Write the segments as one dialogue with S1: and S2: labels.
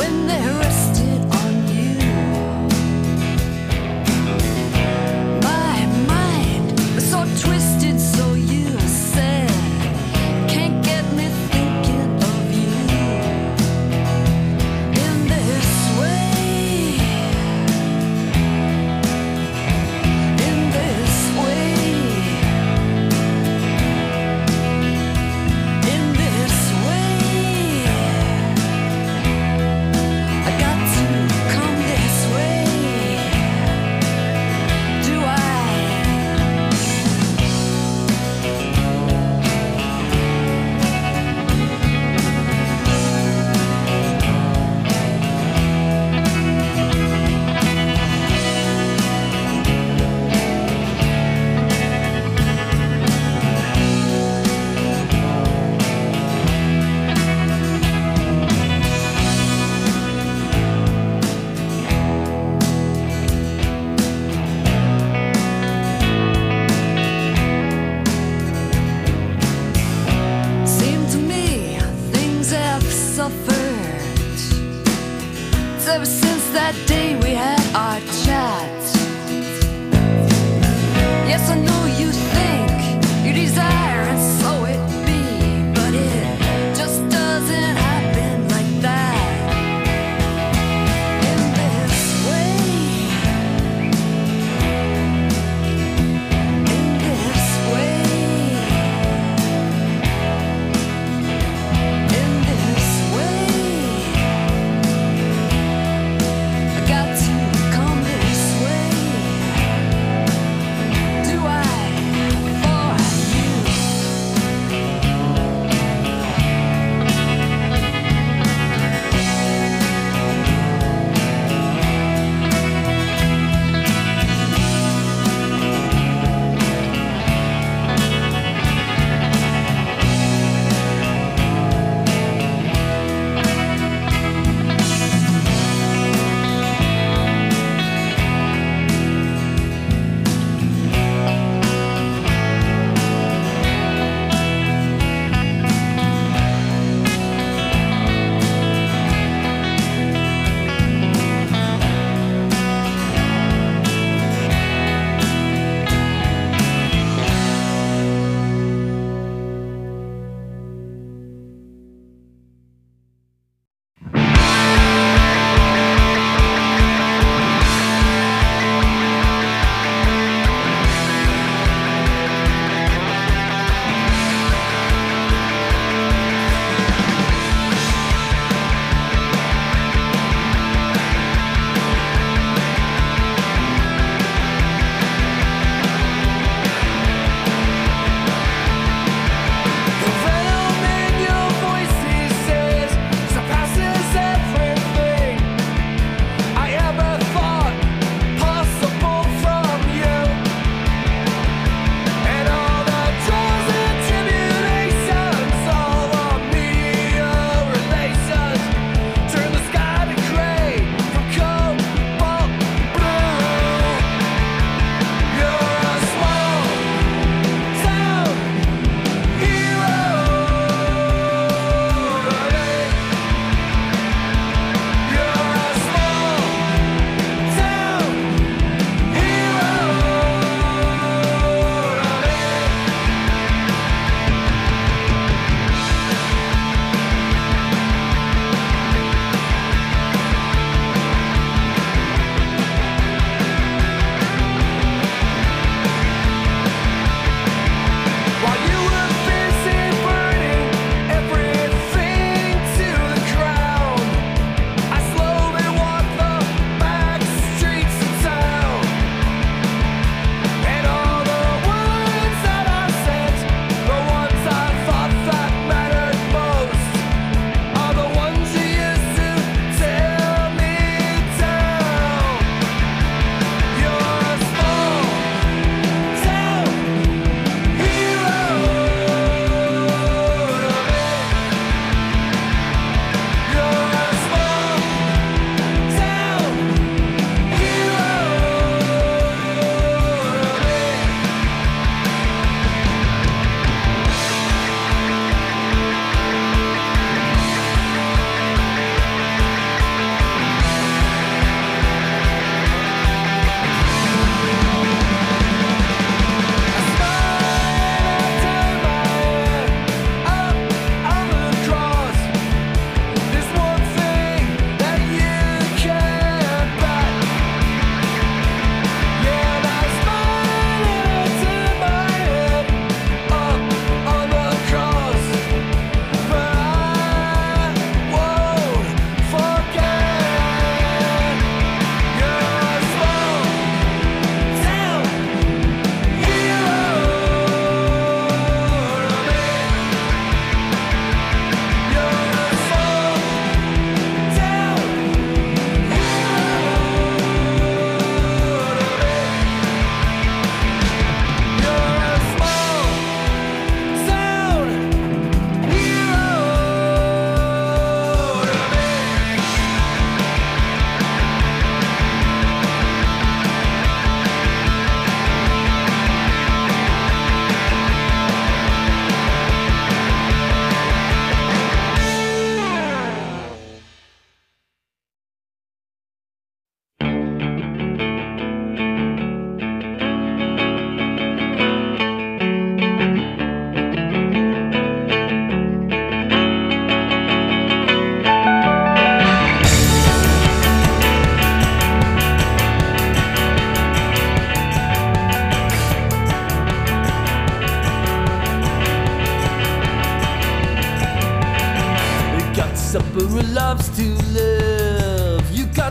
S1: when they rested on you. My mind was so twisted, so you said, can't get me thinking of you in this way, in this way, in this way. I got to come this way. Do I? Seemed to me things have suffered ever since that day we had our chat. Yes, I know you think you desire, and so it be, but it just doesn't happen like that. In this way, in this way, in this way. I got to come this way. Do I?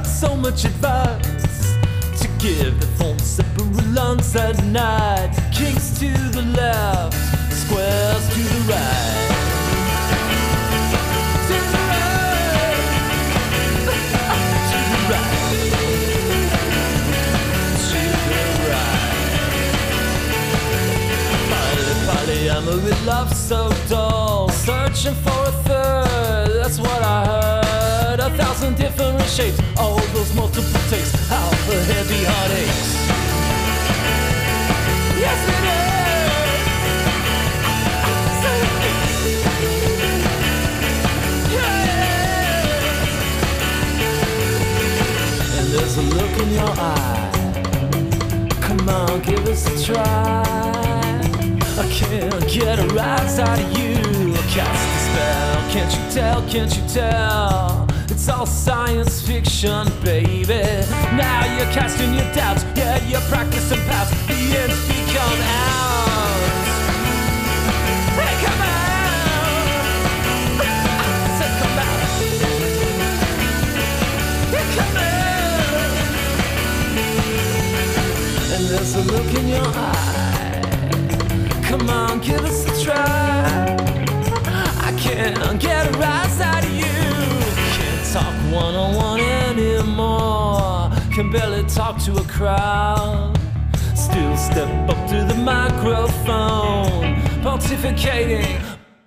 S2: got so much advice to give. The phone separate lungs at night. Kings to the left, squares to the right. To the right. To the right. To the right. Polyamory love so dull. Searching for a third, that's what I heard. 1,000 different shapes, all those multiple takes. How the heavy heart aches. Yes it is. Yeah. And there's a look in your eye. Come on, give us a try. I can't get a rise out of you. Cast a spell, can't you tell, can't you tell? It's all science fiction, baby. Now you're casting your doubts, yeah, you're practicing past. The ends become out. Hey, come out. I said come out. Hey, come out. And there's a look in your eye. Come on, give us a try. I can't get a rise out of you. Can't talk one-on-one anymore. Can barely talk to a crowd. Still step up to the microphone, pontificating.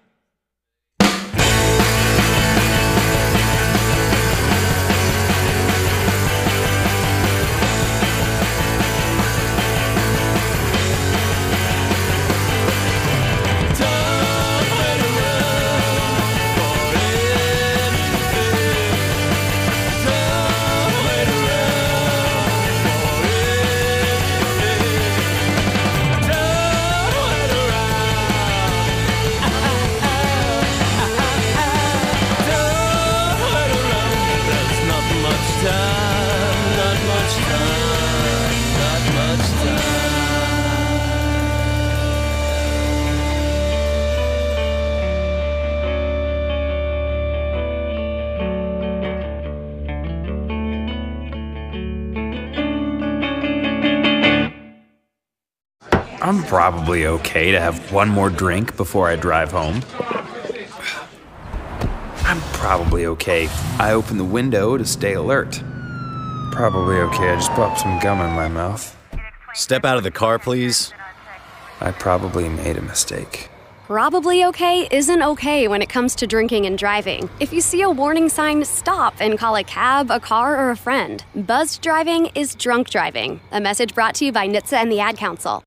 S3: I'm probably okay to have one more drink before I drive home. I'm probably okay. I open the window to stay alert. Probably okay. I just popped some gum in my mouth.
S4: Step out of the car, please.
S3: I probably made a mistake.
S5: Probably okay isn't okay when it comes to drinking and driving. If you see a warning sign, stop and call a cab, a car, or a friend. Buzzed driving is drunk driving. A message brought to you by NHTSA and the Ad Council.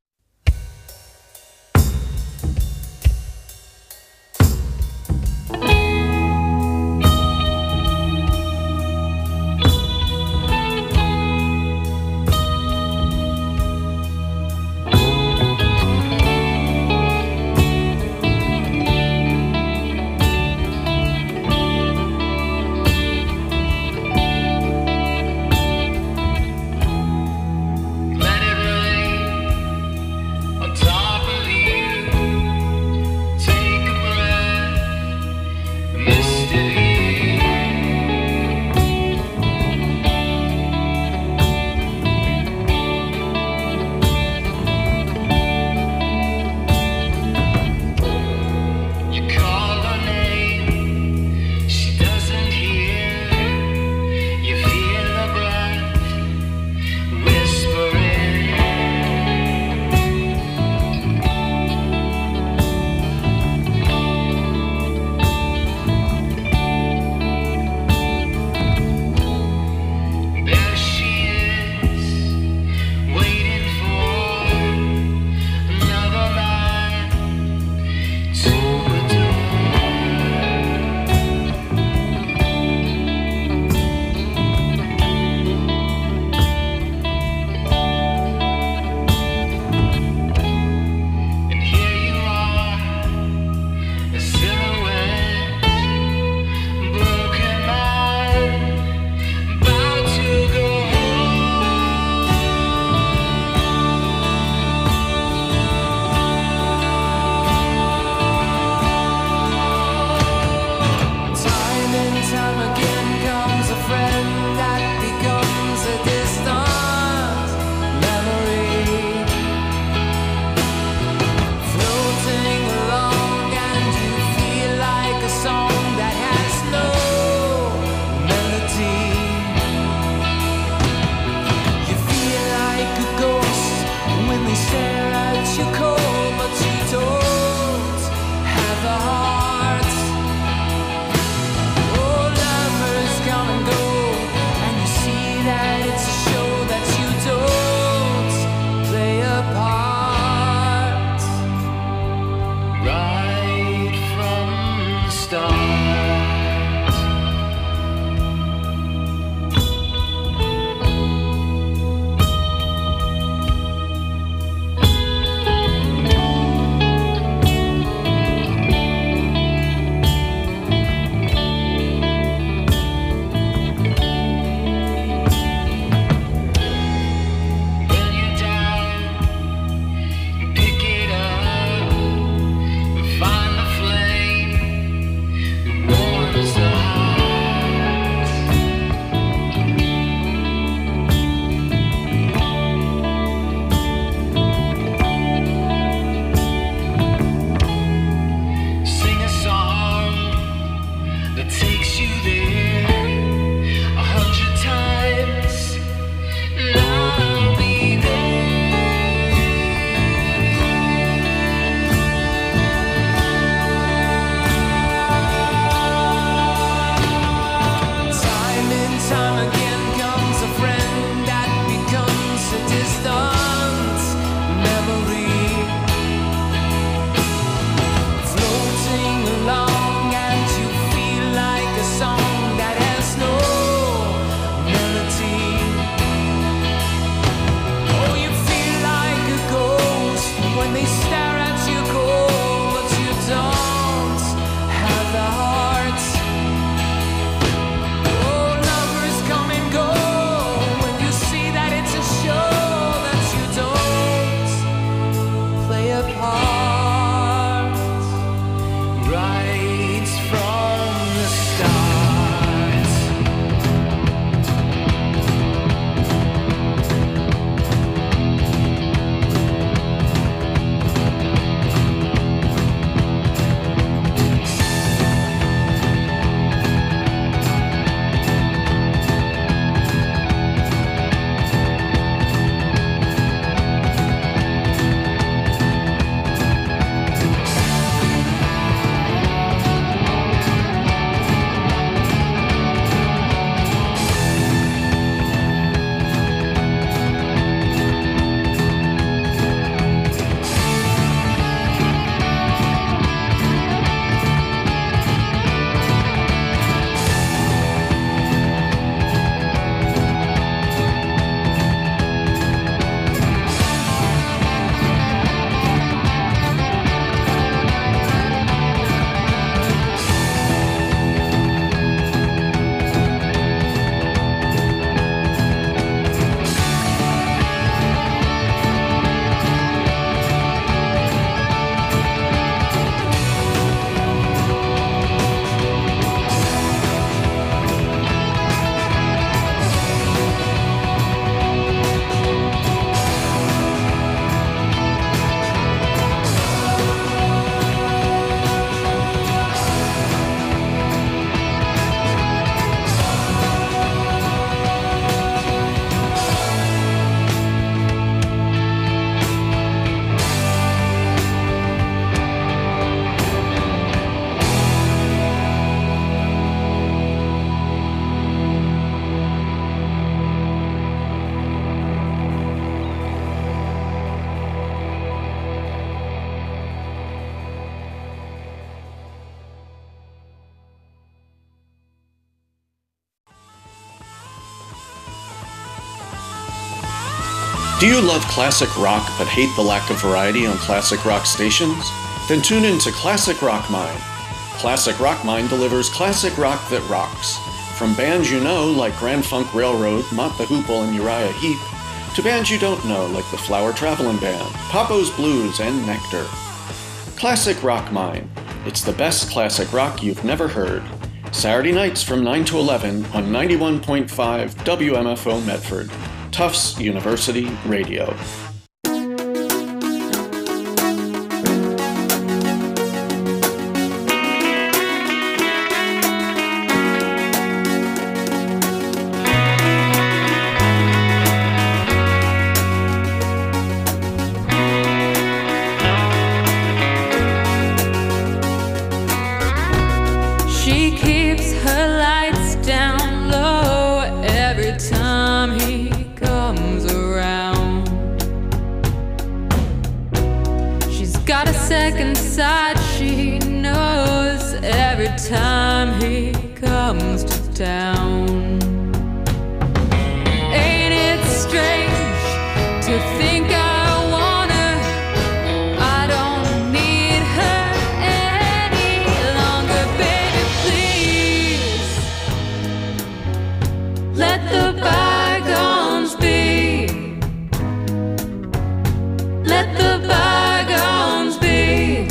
S6: Do you love classic rock but hate the lack of variety on classic rock stations? Then tune in to Classic Rock Mine. Classic Rock Mine delivers classic rock that rocks. From bands you know like Grand Funk Railroad, Mott the Hoople, and Uriah Heep, to bands you don't know like the Flower Travelin' Band, Papo's Blues, and Nectar. Classic Rock Mine. It's the best classic rock you've never heard. Saturday nights from 9 to 11 on 91.5 WMFO Medford. Tufts University Radio.
S7: She keeps her lights down low every time he comes around. She's got a second side, she knows, every time he comes to town. Ain't it strange to think I want her? I don't need her any longer, baby, please. Let the bygones be. Let the bygones be.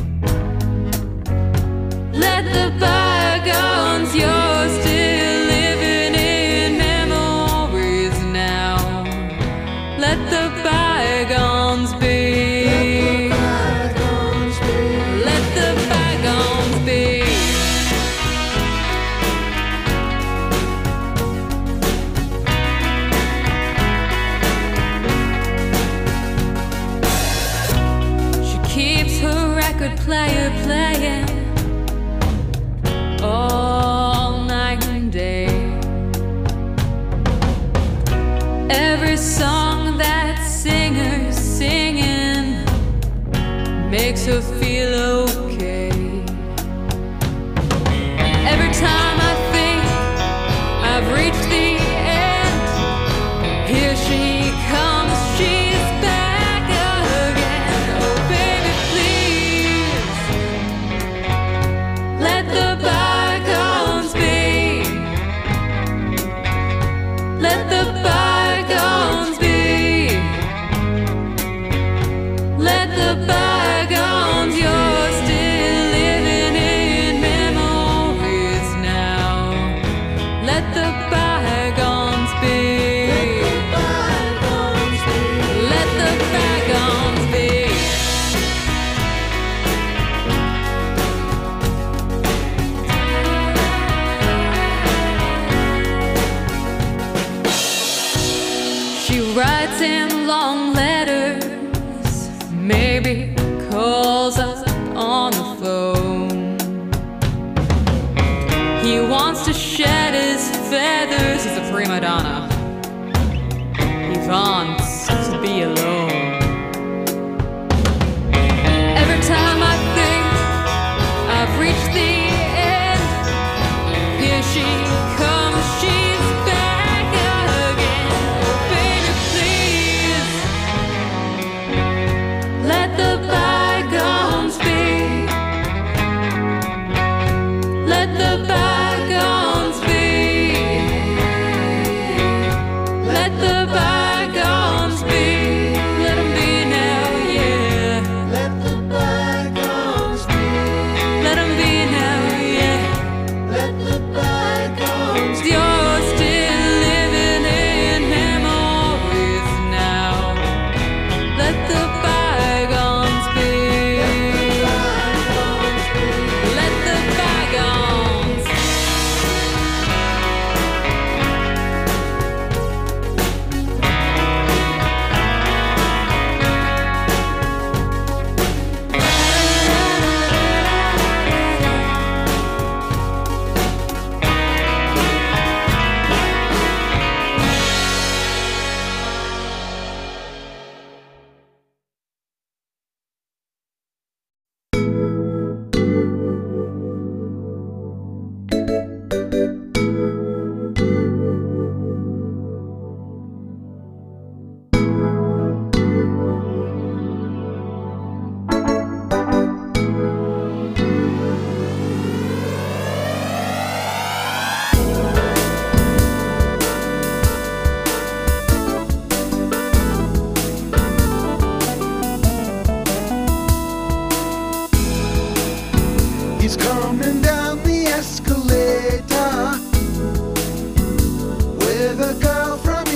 S7: Let the bygones, you're still living in memories now. Let the bygones be. Let the bygones be. She keeps her record player playing all night and day. Every song that singer's singing makes her feel okay. Every time I think I've reached the end, here she comes, she's back again. Oh baby, please. Let the bygones be. Let the bygones be. Let the bygones, you're still living in memories now. Let the bygones be. Let the bygones be. She writes in long letters, maybe calls up on the phone. He wants to shed his feathers, he's a prima donna. He wants to be alone. Every time I think I've reached the end, here she comes, she's back again. Oh baby, please. Let the bygones be. Let the bygones be. Let the bygones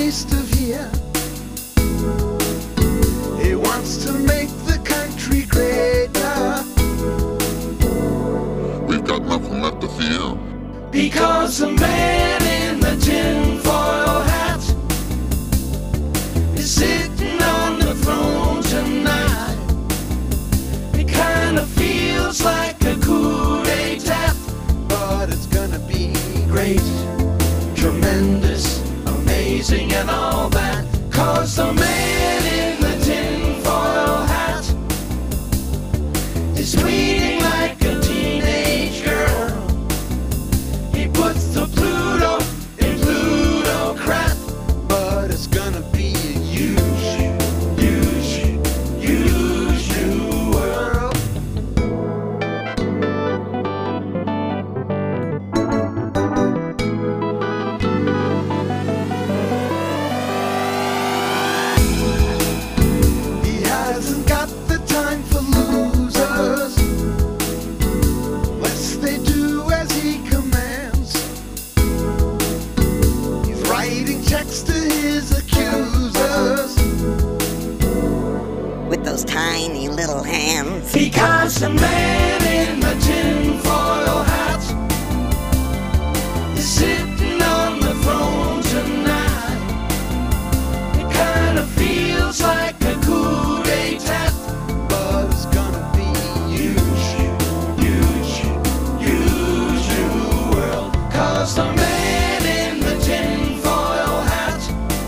S8: east of here. He wants to make the country greater.
S9: We've got nothing left to fear.
S8: Because the man in the tinfoil hat is sitting on the throne tonight. It kinda feels like a coup d'etat, but it's gonna be great, tremendous, amazing and all that. 'Cause the man in the tinfoil hat is tweeting like a teenage girl. He puts the Pluto in plutocrat, but it's gonna be a huge, huge, huge new world. He hasn't got the time for losers, unless they do as he commands. He's writing checks to his accusers
S10: with those tiny little hands.
S8: because the man in the tinfoil hat is sitting on the throne tonight. It kinda feels like a coup d'etat, but it's gonna be huge, huge, huge new world. 'Cause the man in the tinfoil hat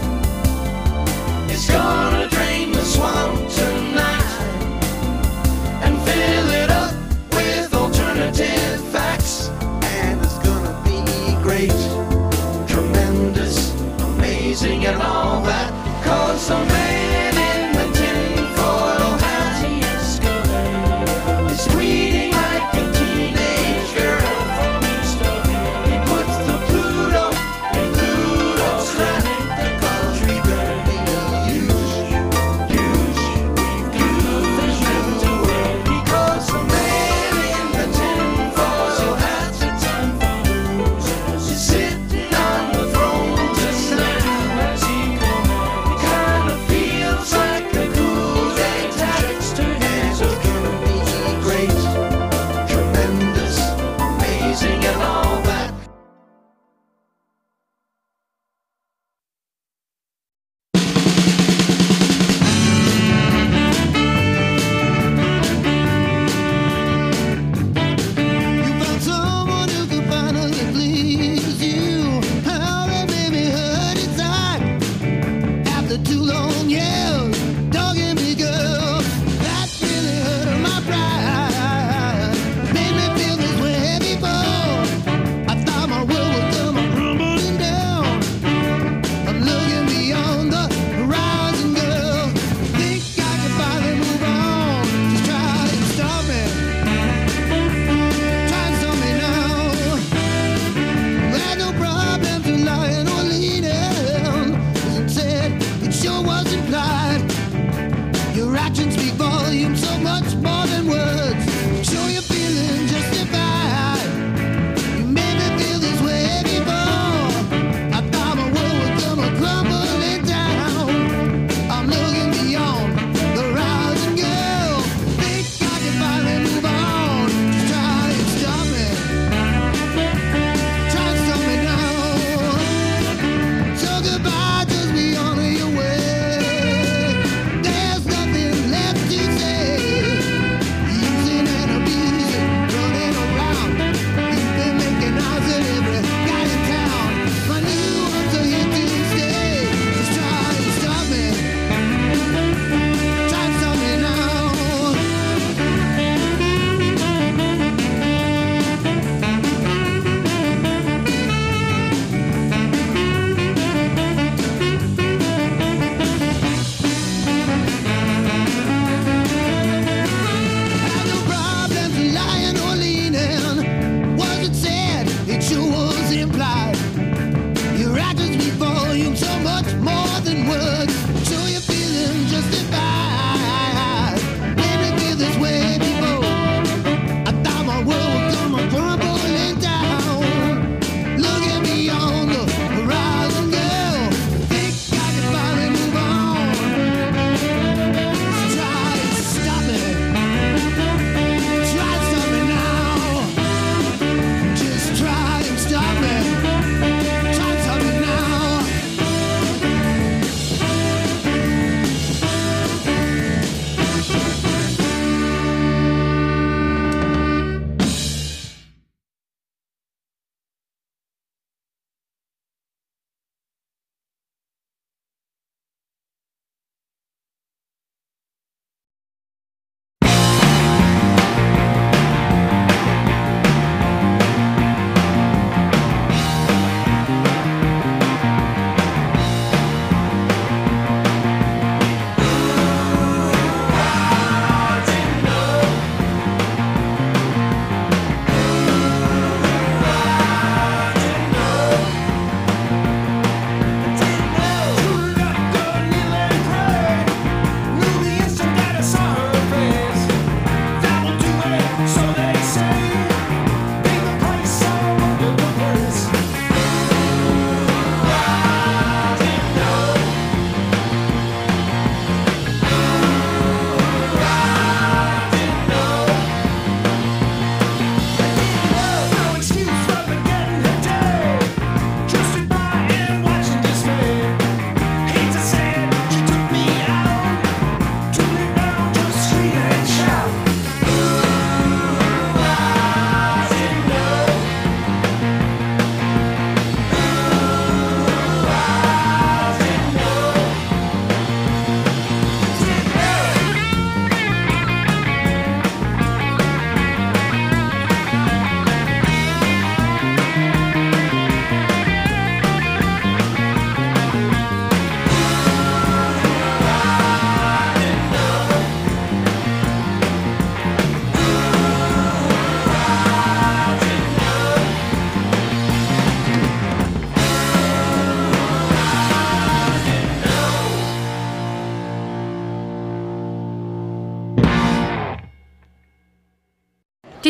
S8: is gonna drain the swamp tonight and fill it up with alternative facts. And it's gonna be great, tremendous, amazing and all that. 'Cause the man in the tinfoil hat is tweeting like a teenage girl. He puts the Pluto in plutocrat, 'cause we're gonna be huge, huge, huge new world. Because the man in the tinfoil hat is sitting on the throne tonight. It kinda feels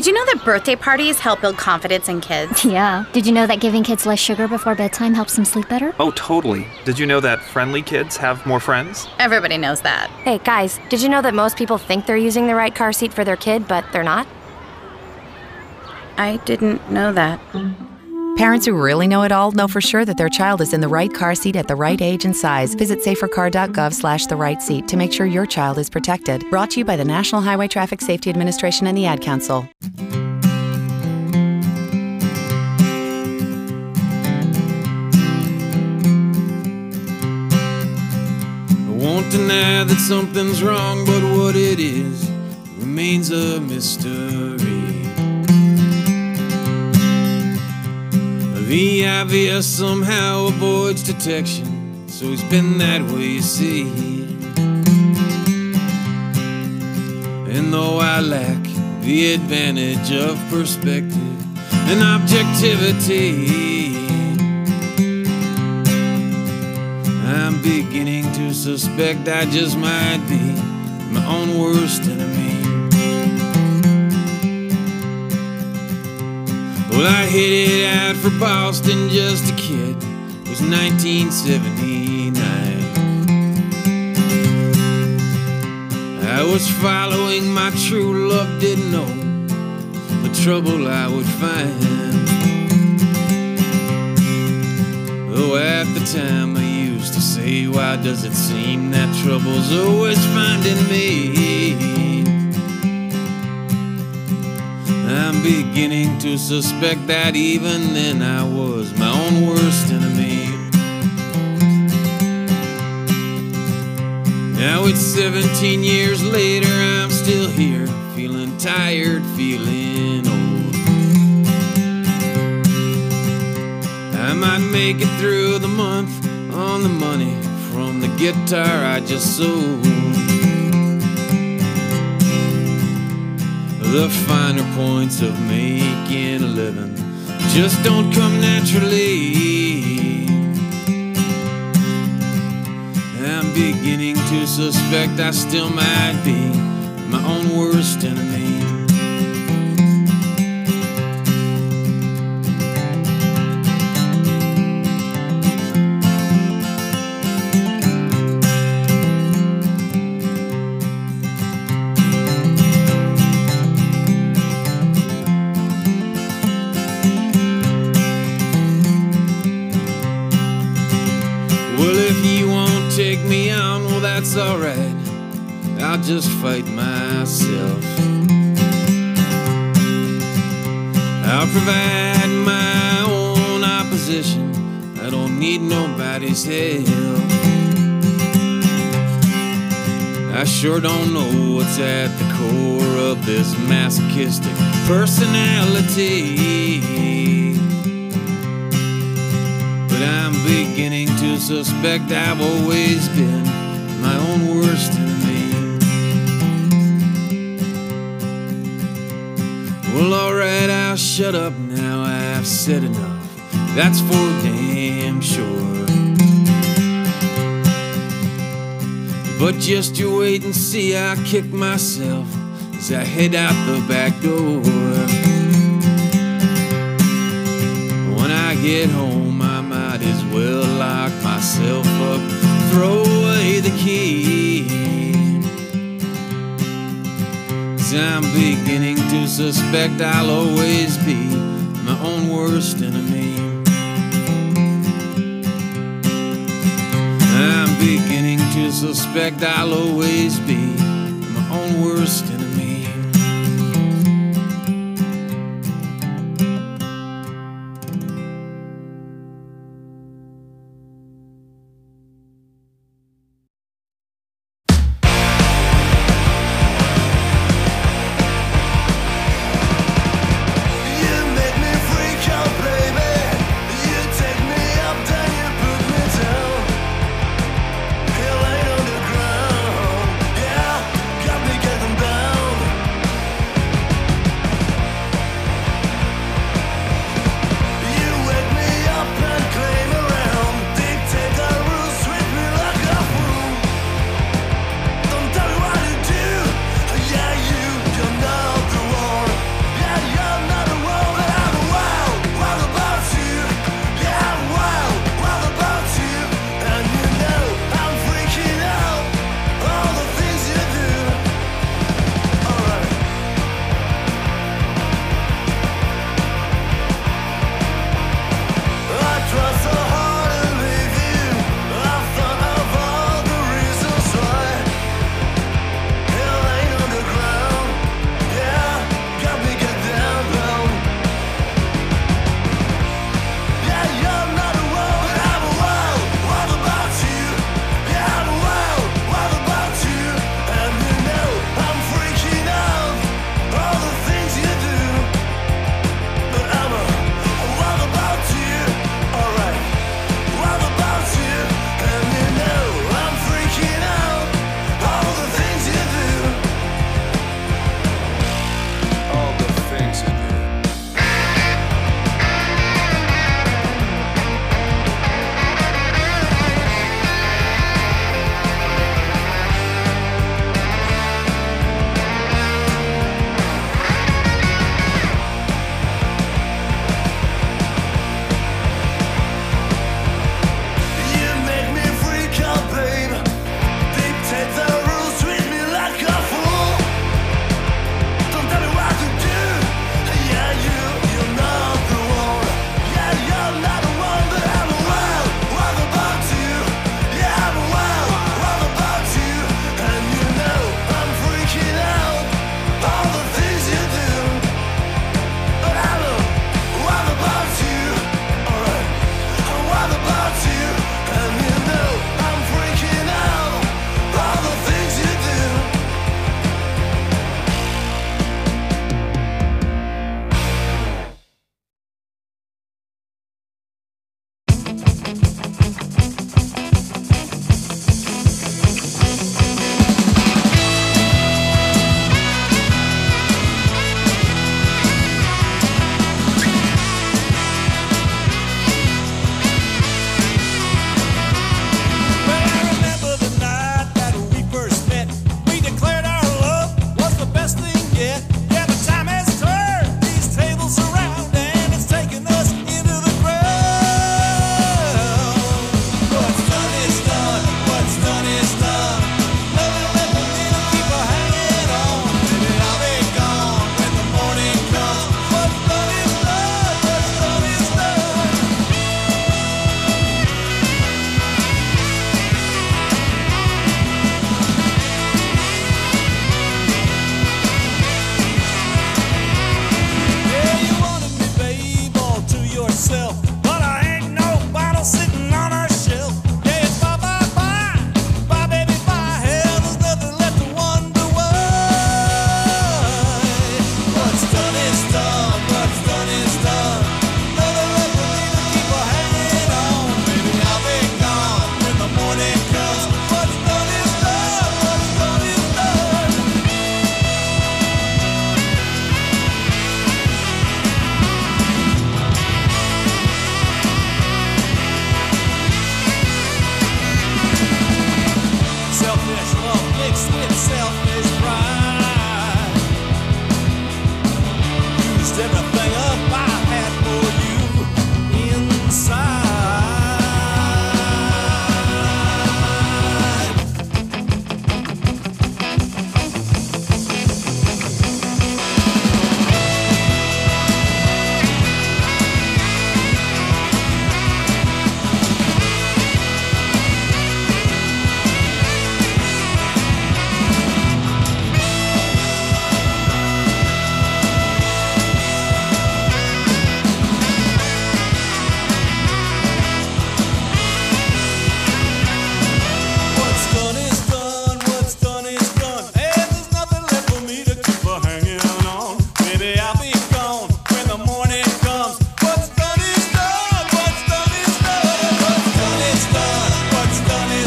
S11: Did you know that birthday parties help build confidence in kids?
S12: Yeah. Did you know that giving kids less sugar before bedtime helps them sleep better?
S13: Oh, totally. Did you know that friendly kids have more friends?
S11: Everybody knows that.
S14: Hey, guys, did you know that most people think they're using the right car seat for their kid, but they're not?
S11: I didn't know that.
S15: Parents who really know it all know for sure that their child is in the right car seat at the right age and size. Visit safercar.gov/the right seat to make sure your child is protected. Brought to you by the National Highway Traffic Safety Administration and the Ad Council.
S2: I won't deny that something's wrong, but what it is remains a mystery. The obvious somehow avoids detection, so it's been that way, you see. And though I lack the advantage of perspective and objectivity, I'm beginning to suspect I just might be my own worst enemy. Well, I headed out for Boston, just a kid. It was 1979. I was following my true love, didn't know the trouble I would find. Though at the time I used to say, why does it seem that trouble's always finding me? I'm beginning to suspect that even then I was my own worst enemy. Now it's 17 years later, I'm still here, feeling tired, feeling old. I might make it through the month on the money from the guitar I just sold. The finer points of making a living just don't come naturally. I'm beginning to suspect I still might be my own worst enemy. Take me on, well that's alright, I'll just fight myself. I'll provide my own opposition, I don't need nobody's help. I sure don't know what's at the core of this masochistic personality, but I'm beginning to suspect I've always been my own worst enemy. Well, alright, I'll shut up now, I've said enough, that's for damn sure. But just you wait and see, I'll kick myself as I head out the back door. When I get home, I might as well lock myself up, throw away the key, 'cause I'm beginning to suspect I'll always be my own worst enemy. I'm beginning to suspect I'll always be my own worst enemy.
S8: Down.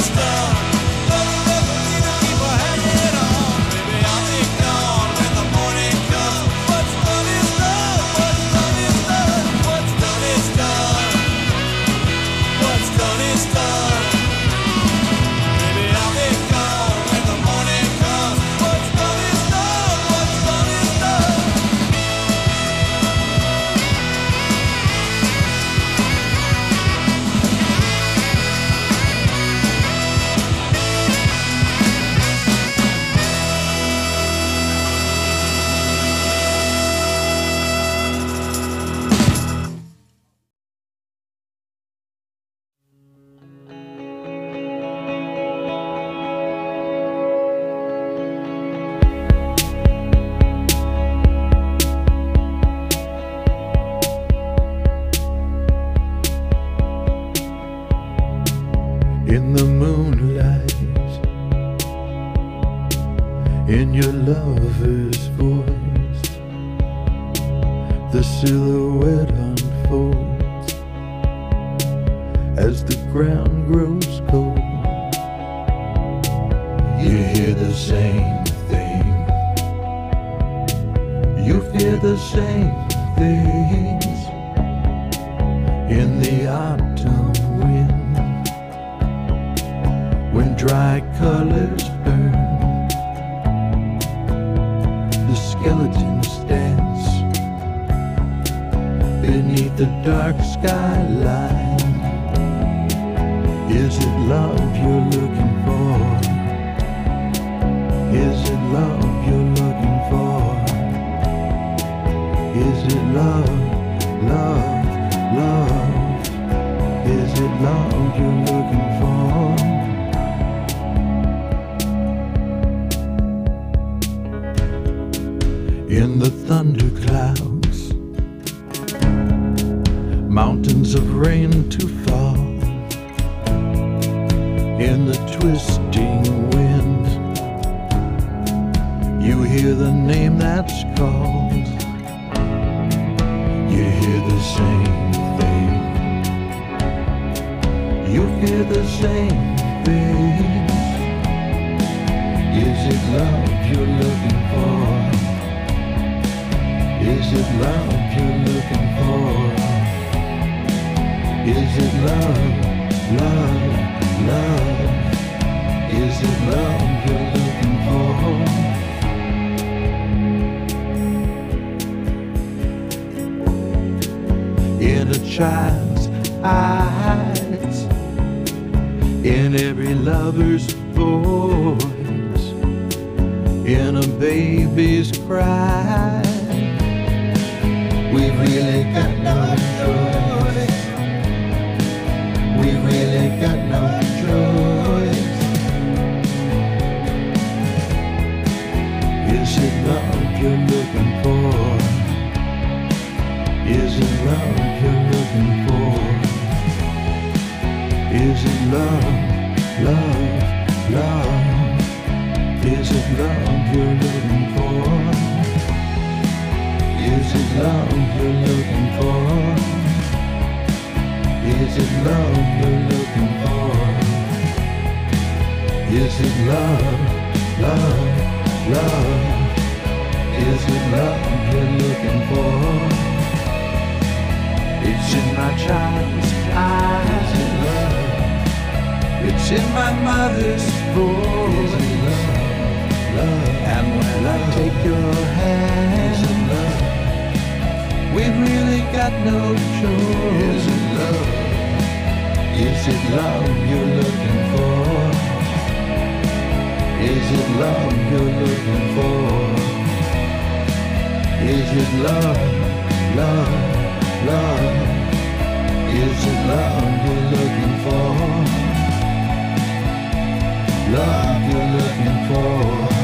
S16: In the moonlight, in your lover's voice, the silhouette unfolds as the ground grows cold. You hear the same thing, you fear the same things in the autumn wind. When dry colors burn, the skeletons dance beneath the dark skyline. Is it love you're looking for? Is it love you're looking for? Is it love, love, love? Is it love you're looking for? In the thunderclouds, mountains of rain to fall. In the twisting wind, you hear the name that's called. You hear the same thing, you hear the same thing. Is it love you're looking for? Is it love you're looking for? Is it love, love, love? Is it love you're looking for? In a child's eyes, in every lover's voice, in a baby's cry, we've really got no choice. We've really got no choice. Is it love you're looking for? Is it love you're looking for? Is it love, love, love? Is it love you're looking for? Is it love you're looking for? Is it love you're looking for? Is it love, love, love? Is it love you're looking for? It's in my child's eyes. Is it love? It's in my mother's voice. Is it love, love? And when I take your hand, is it love? We've really got no choice. Is it love? Is it love you're looking for? Is it love you're looking for? Is it love, love, love? Is it love you're looking for? Love you're looking for?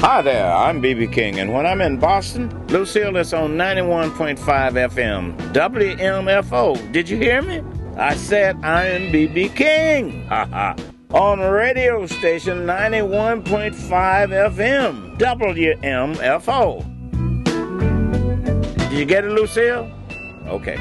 S17: Hi there, I'm B.B. King, and when I'm in Boston, Lucille is on 91.5 FM, WMFO. Did you hear me? I said I am B.B. King. On radio station 91.5 FM, WMFO. Did you get it, Lucille? Okay.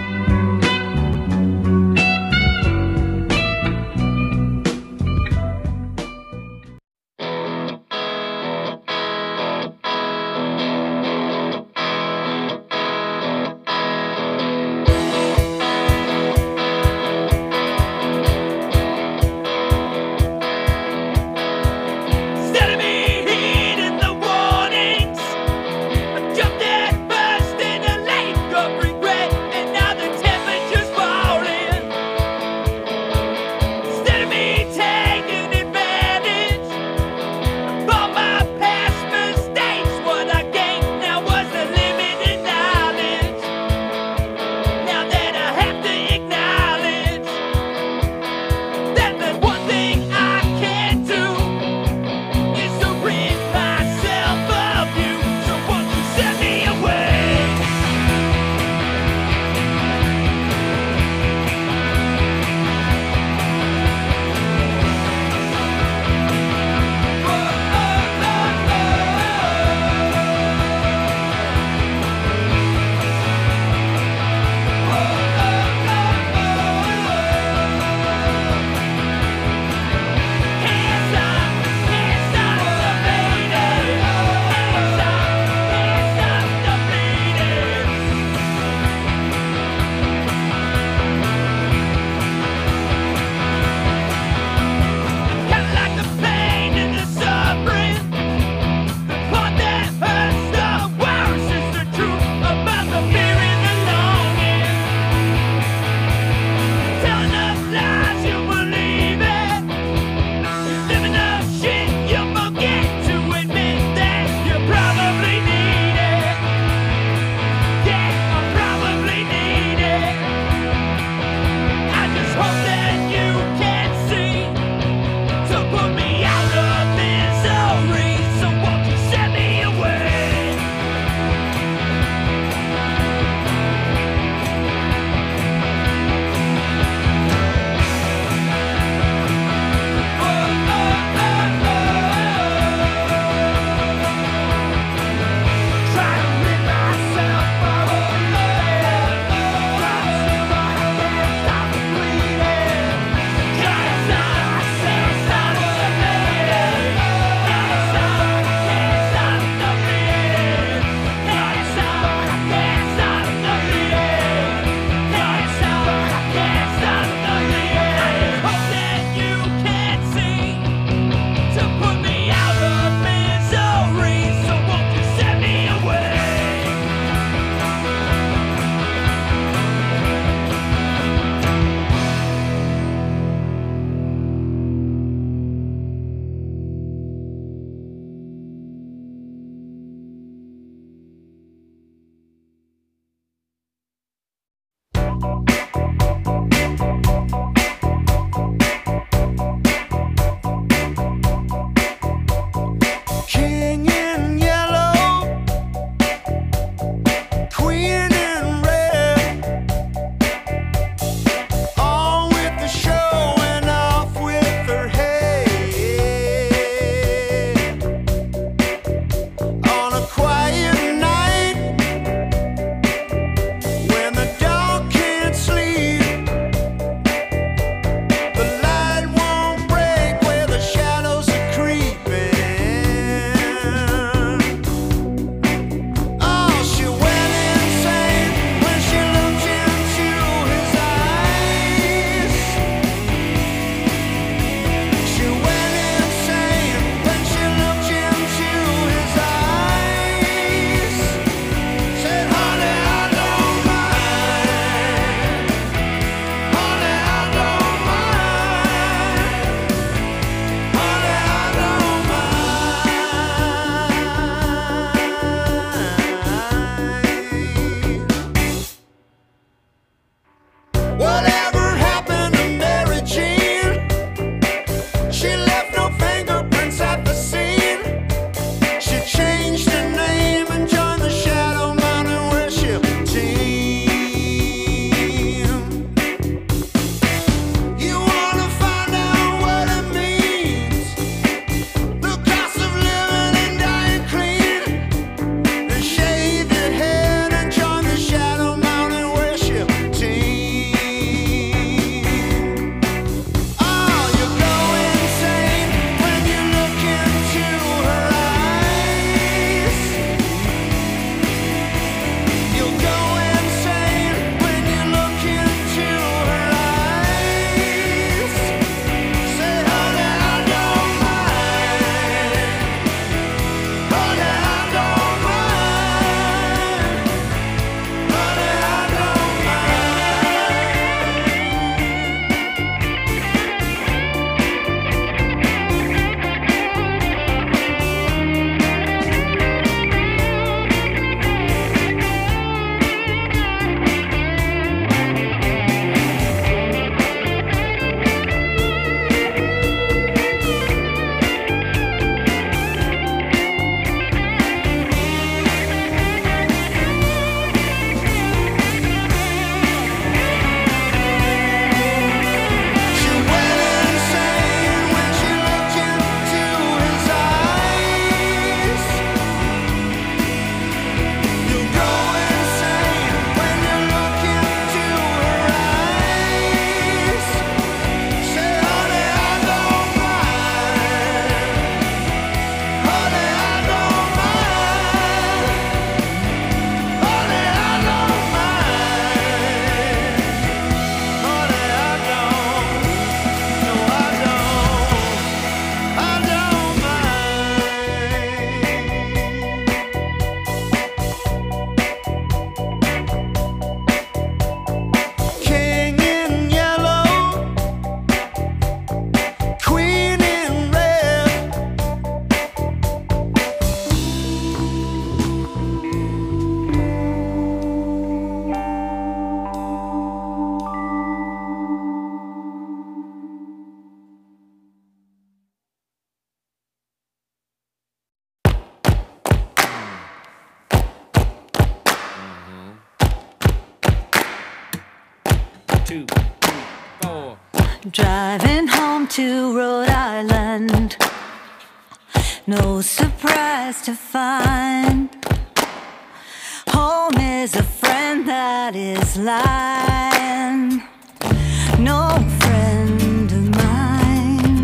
S8: Jumped at first in a lake of regret, and now the
S2: 2, 4.
S18: Driving home to Rhode Island, no surprise to find home is a friend that is lying, no friend of mine.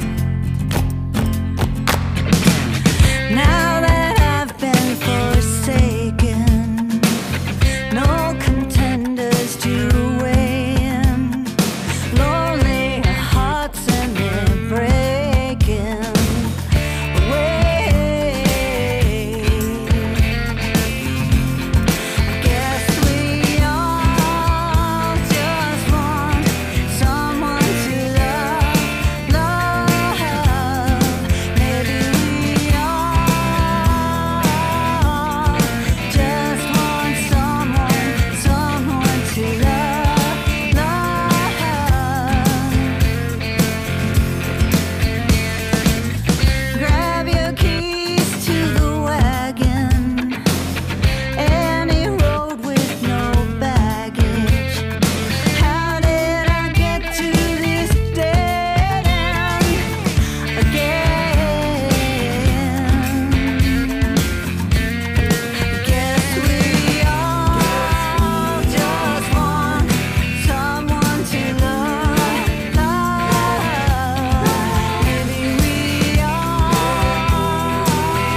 S18: Now that I've been forsaken, no contenders to weigh in, lonely hearts and they're breaking away. I guess we all just want someone to love, love. Maybe we all just want someone to love, love. Grab your keys to the wagon, any road with no baggage. How did I get to this dead end again? Guess we all just want someone to love, love. Maybe we all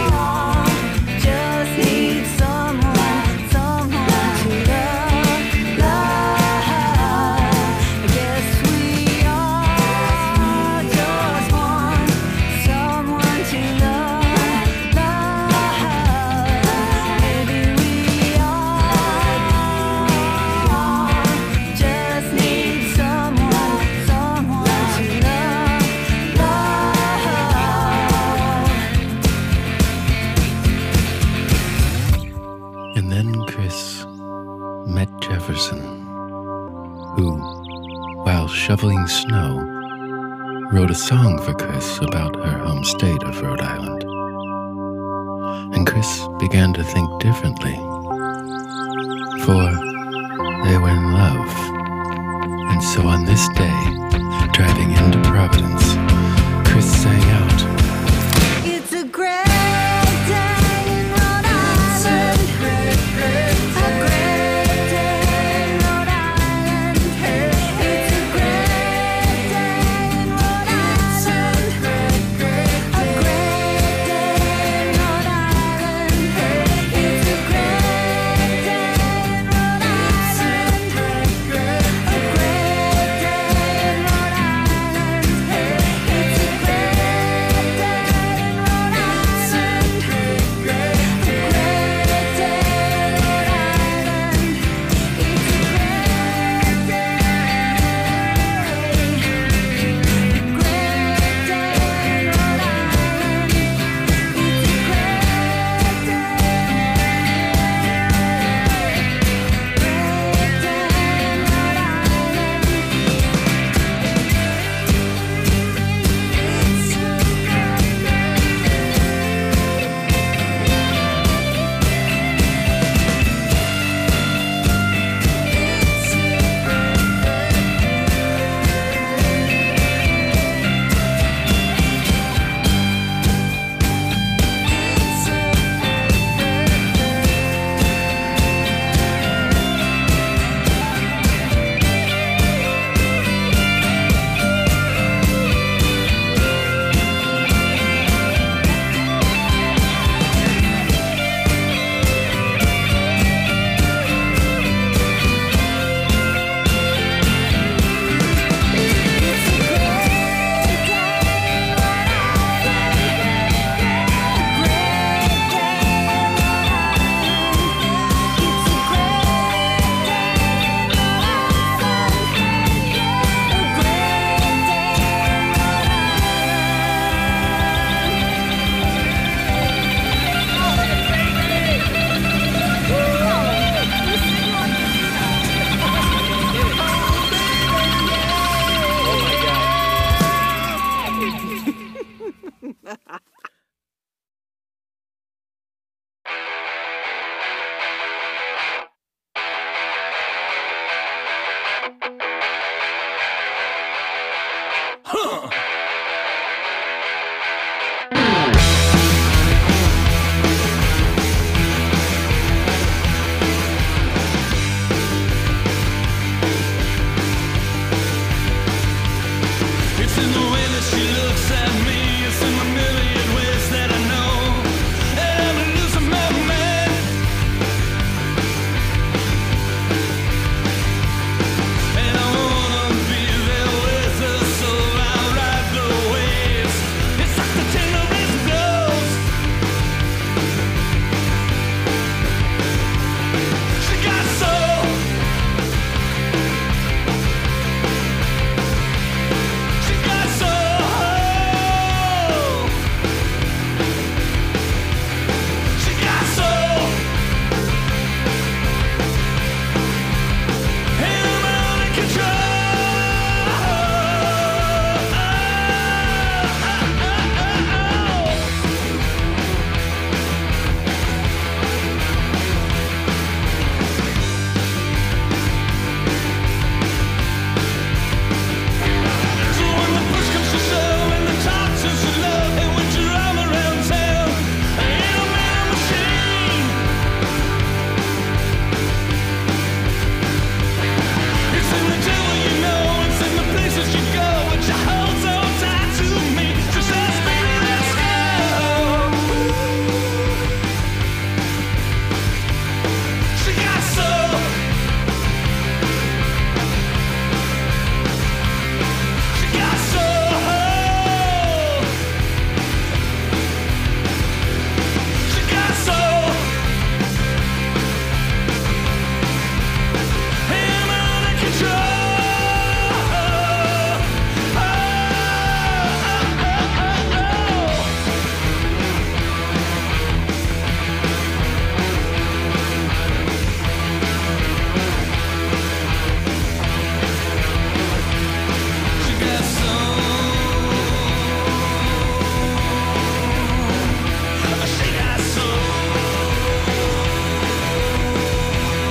S18: just need someone to love, love. I guess we all just want someone to love, love. Maybe we all just need someone to love, love.
S19: And then Chris met Jefferson, who, while shoveling snow, wrote a song for Chris about her home state of Rhode Island. And Chris began to think differently, for they were in love. And so on this day, driving into Providence, Chris sang out,